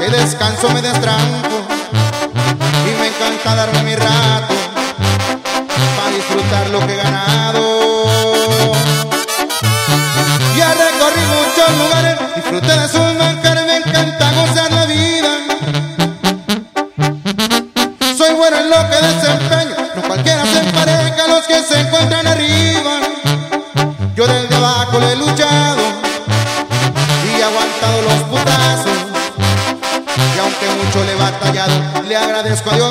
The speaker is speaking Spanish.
que descanso me destranco y me encanta darme mi rato para disfrutar lo que he ganado. Ya recorrí muchos lugares, disfruté de sus manjares, me encanta gozar la vida. Soy bueno en lo que desempeño, no cualquiera se empareja a los que se encuentran arriba. Yo desde abajo le he luchado y he aguantado los putazos, y aunque mucho le he batallado, le agradezco a Dios